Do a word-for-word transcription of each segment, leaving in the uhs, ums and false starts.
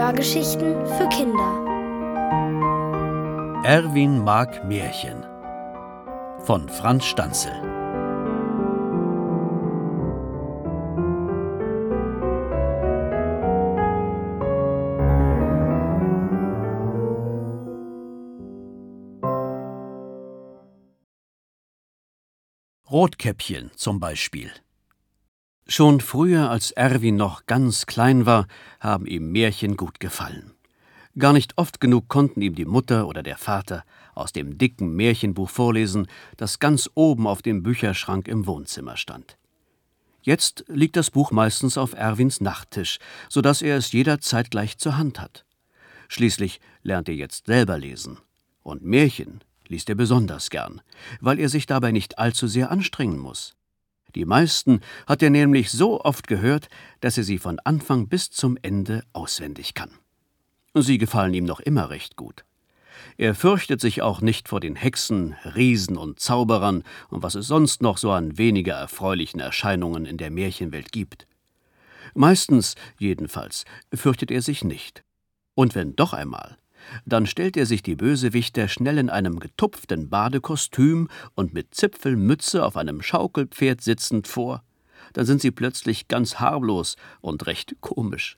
Hörgeschichten für Kinder. Erwin mag Märchen von Franz Stanzel. Rotkäppchen zum Beispiel. Schon früher, als Erwin noch ganz klein war, haben ihm Märchen gut gefallen. Gar nicht oft genug konnten ihm die Mutter oder der Vater aus dem dicken Märchenbuch vorlesen, das ganz oben auf dem Bücherschrank im Wohnzimmer stand. Jetzt liegt das Buch meistens auf Erwins Nachttisch, so dass er es jederzeit gleich zur Hand hat. Schließlich lernt er jetzt selber lesen. Und Märchen liest er besonders gern, weil er sich dabei nicht allzu sehr anstrengen muss. Die meisten hat er nämlich so oft gehört, dass er sie von Anfang bis zum Ende auswendig kann. Sie gefallen ihm noch immer recht gut. Er fürchtet sich auch nicht vor den Hexen, Riesen und Zauberern und was es sonst noch so an weniger erfreulichen Erscheinungen in der Märchenwelt gibt. Meistens, jedenfalls, fürchtet er sich nicht. Und wenn doch einmal, dann stellt er sich die Bösewichter schnell in einem getupften Badekostüm und mit Zipfelmütze auf einem Schaukelpferd sitzend vor. Dann sind sie plötzlich ganz harmlos und recht komisch.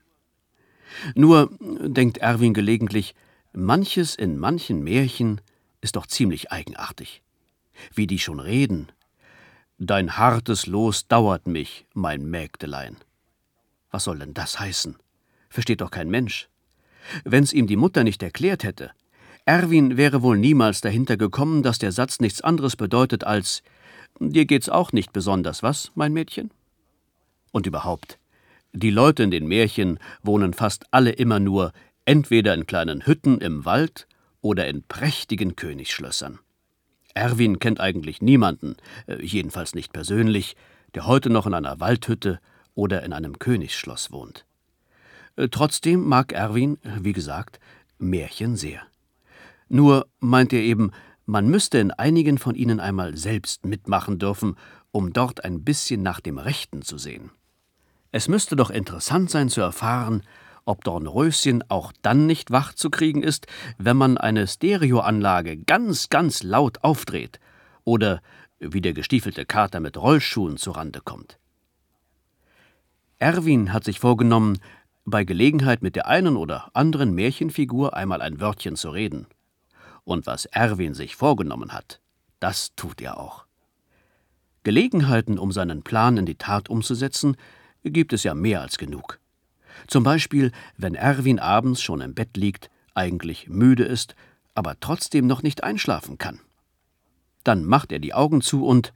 Nur, denkt Erwin gelegentlich, manches in manchen Märchen ist doch ziemlich eigenartig. Wie die schon reden. Dein hartes Los dauert mich, mein Mägdelein. Was soll denn das heißen? Versteht doch kein Mensch. Wenn's ihm die Mutter nicht erklärt hätte, Erwin wäre wohl niemals dahinter gekommen, dass der Satz nichts anderes bedeutet als »Dir geht's auch nicht besonders, was, mein Mädchen?« Und überhaupt, die Leute in den Märchen wohnen fast alle immer nur entweder in kleinen Hütten im Wald oder in prächtigen Königsschlössern. Erwin kennt eigentlich niemanden, jedenfalls nicht persönlich, der heute noch in einer Waldhütte oder in einem Königsschloss wohnt. Trotzdem mag Erwin, wie gesagt, Märchen sehr. Nur meint er eben, man müsste in einigen von ihnen einmal selbst mitmachen dürfen, um dort ein bisschen nach dem Rechten zu sehen. Es müsste doch interessant sein zu erfahren, ob Dornröschen auch dann nicht wach zu kriegen ist, wenn man eine Stereoanlage ganz, ganz laut aufdreht oder wie der gestiefelte Kater mit Rollschuhen zurande kommt. Erwin hat sich vorgenommen, bei Gelegenheit mit der einen oder anderen Märchenfigur einmal ein Wörtchen zu reden. Und was Erwin sich vorgenommen hat, das tut er auch. Gelegenheiten, um seinen Plan in die Tat umzusetzen, gibt es ja mehr als genug. Zum Beispiel, wenn Erwin abends schon im Bett liegt, eigentlich müde ist, aber trotzdem noch nicht einschlafen kann. Dann macht er die Augen zu und...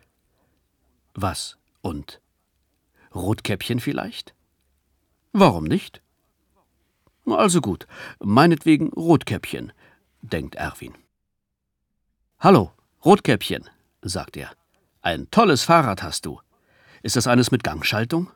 Was und? Rotkäppchen vielleicht? Warum nicht? Also gut, meinetwegen Rotkäppchen, denkt Erwin. »Hallo, Rotkäppchen«, sagt er. »Ein tolles Fahrrad hast du. Ist das eines mit Gangschaltung?«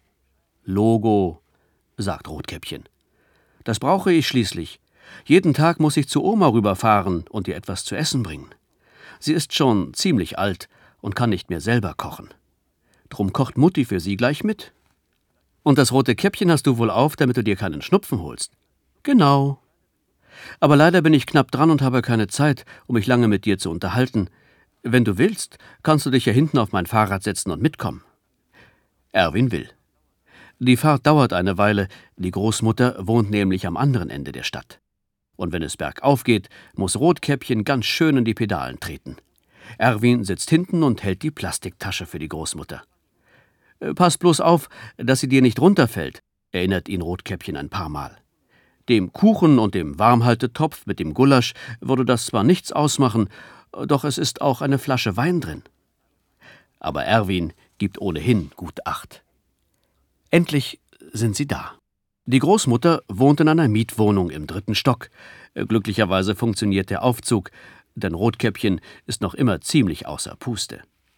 »Logo«, sagt Rotkäppchen. »Das brauche ich schließlich. Jeden Tag muss ich zu Oma rüberfahren und ihr etwas zu essen bringen. Sie ist schon ziemlich alt und kann nicht mehr selber kochen. Drum kocht Mutti für sie gleich mit. Und das rote Käppchen hast du wohl auf, damit du dir keinen Schnupfen holst?« »Genau. Aber leider bin ich knapp dran und habe keine Zeit, um mich lange mit dir zu unterhalten. Wenn du willst, kannst du dich ja hinten auf mein Fahrrad setzen und mitkommen.« Erwin will. Die Fahrt dauert eine Weile, die Großmutter wohnt nämlich am anderen Ende der Stadt. Und wenn es bergauf geht, muss Rotkäppchen ganz schön in die Pedalen treten. Erwin sitzt hinten und hält die Plastiktasche für die Großmutter. »Pass bloß auf, dass sie dir nicht runterfällt«, erinnert ihn Rotkäppchen ein paar Mal. Dem Kuchen und dem Warmhaltetopf mit dem Gulasch würde das zwar nichts ausmachen, doch es ist auch eine Flasche Wein drin. Aber Erwin gibt ohnehin gut Acht. Endlich sind sie da. Die Großmutter wohnt in einer Mietwohnung im dritten Stock. Glücklicherweise funktioniert der Aufzug, denn Rotkäppchen ist noch immer ziemlich außer Puste.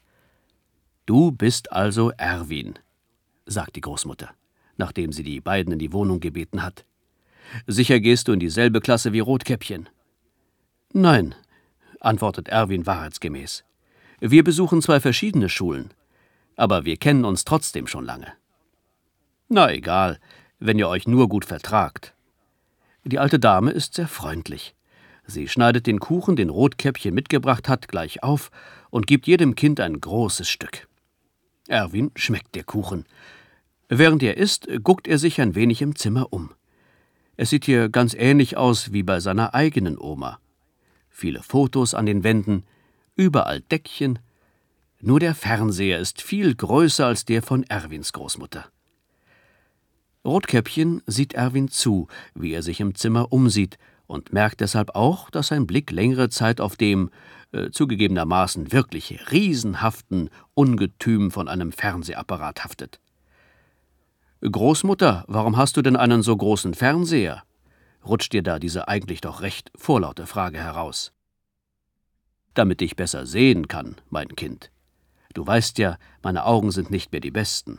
»Du bist also Erwin«, sagt die Großmutter, nachdem sie die beiden in die Wohnung gebeten hat. »Sicher gehst du in dieselbe Klasse wie Rotkäppchen?« »Nein«, antwortet Erwin wahrheitsgemäß. »Wir besuchen zwei verschiedene Schulen, aber wir kennen uns trotzdem schon lange.« »Na egal, wenn ihr euch nur gut vertragt.« Die alte Dame ist sehr freundlich. Sie schneidet den Kuchen, den Rotkäppchen mitgebracht hat, gleich auf und gibt jedem Kind ein großes Stück. Erwin schmeckt der Kuchen. Während er isst, guckt er sich ein wenig im Zimmer um. Es sieht hier ganz ähnlich aus wie bei seiner eigenen Oma. Viele Fotos an den Wänden, überall Deckchen. Nur der Fernseher ist viel größer als der von Erwins Großmutter. Rotkäppchen sieht Erwin zu, wie er sich im Zimmer umsieht, und merkt deshalb auch, dass sein Blick längere Zeit auf dem, äh, zugegebenermaßen wirklich riesenhaften Ungetüm von einem Fernsehapparat haftet. »Großmutter, warum hast du denn einen so großen Fernseher?« rutscht dir da diese eigentlich doch recht vorlaute Frage heraus. »Damit ich besser sehen kann, mein Kind. Du weißt ja, meine Augen sind nicht mehr die besten.«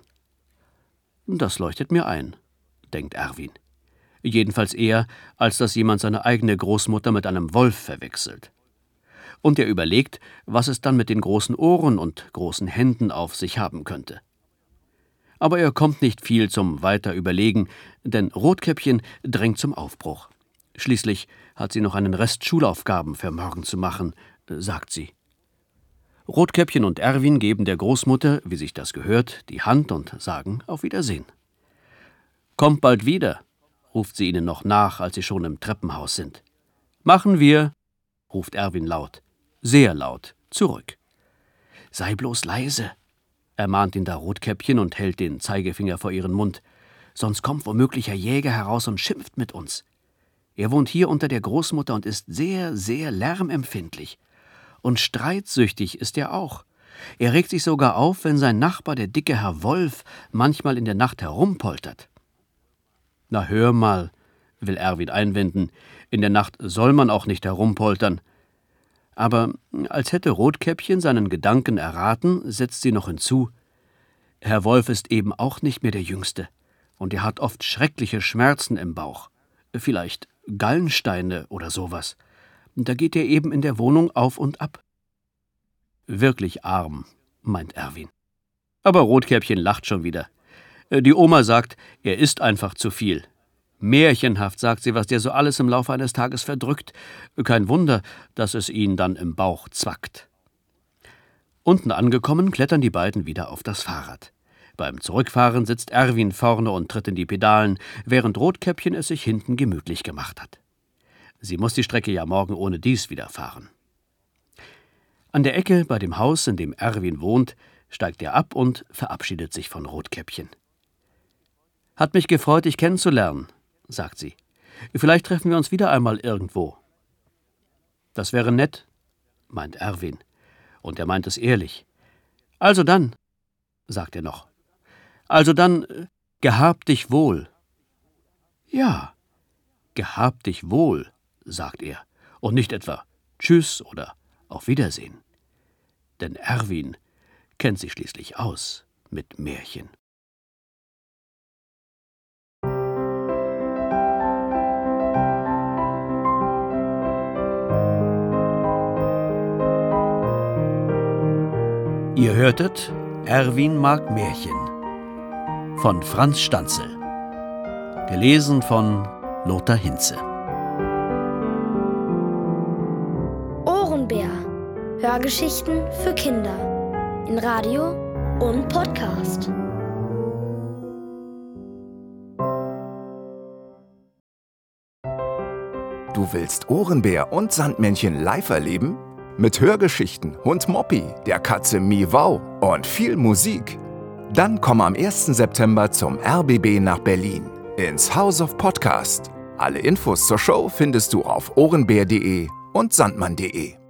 »Das leuchtet mir ein«, denkt Erwin. Jedenfalls eher, als dass jemand seine eigene Großmutter mit einem Wolf verwechselt. Und er überlegt, was es dann mit den großen Ohren und großen Händen auf sich haben könnte. Aber er kommt nicht viel zum Weiterüberlegen, denn Rotkäppchen drängt zum Aufbruch. Schließlich hat sie noch einen Rest Schulaufgaben für morgen zu machen, sagt sie. Rotkäppchen und Erwin geben der Großmutter, wie sich das gehört, die Hand und sagen auf Wiedersehen. »Kommt bald wieder«, ruft sie ihnen noch nach, als sie schon im Treppenhaus sind. »Machen wir«, ruft Erwin laut, sehr laut, zurück. »Sei bloß leise«, ermahnt ihn da Rotkäppchen und hält den Zeigefinger vor ihren Mund. »Sonst kommt womöglich Herr Jäger heraus und schimpft mit uns. Er wohnt hier unter der Großmutter und ist sehr, sehr lärmempfindlich. Und streitsüchtig ist er auch. Er regt sich sogar auf, wenn sein Nachbar, der dicke Herr Wolf, manchmal in der Nacht herumpoltert.« »Na hör mal«, will Erwin einwenden, »in der Nacht soll man auch nicht herumpoltern.« Aber als hätte Rotkäppchen seinen Gedanken erraten, setzt sie noch hinzu, »Herr Wolf ist eben auch nicht mehr der Jüngste, und er hat oft schreckliche Schmerzen im Bauch, vielleicht Gallensteine oder sowas. Da geht er eben in der Wohnung auf und ab.« »Wirklich arm«, meint Erwin. Aber Rotkäppchen lacht schon wieder. Die Oma sagt, er isst einfach zu viel. Märchenhaft, sagt sie, was der so alles im Laufe eines Tages verdrückt. Kein Wunder, dass es ihn dann im Bauch zwackt. Unten angekommen, klettern die beiden wieder auf das Fahrrad. Beim Zurückfahren sitzt Erwin vorne und tritt in die Pedalen, während Rotkäppchen es sich hinten gemütlich gemacht hat. Sie muss die Strecke ja morgen ohne dies wieder fahren. An der Ecke bei dem Haus, in dem Erwin wohnt, steigt er ab und verabschiedet sich von Rotkäppchen. »Hat mich gefreut, dich kennenzulernen«, sagt sie. »Vielleicht treffen wir uns wieder einmal irgendwo.« »Das wäre nett«, meint Erwin. Und er meint es ehrlich. »Also dann«, sagt er noch. »Also dann, gehab dich wohl.« »Ja, gehab dich wohl«, sagt er. Und nicht etwa Tschüss oder Auf Wiedersehen. Denn Erwin kennt sich schließlich aus mit Märchen. Ihr hörtet Erwin mag Märchen von Franz Stanzel, gelesen von Lothar Hinze. Ohrenbär. Hörgeschichten für Kinder in Radio und Podcast. Du willst Ohrenbär und Sandmännchen live erleben? Mit Hörgeschichten, Hund Moppi, der Katze Miau und viel Musik? Dann komm am ersten September zum R B B nach Berlin, ins House of Podcast. Alle Infos zur Show findest du auf ohrenbär punkt de und sandmann punkt de.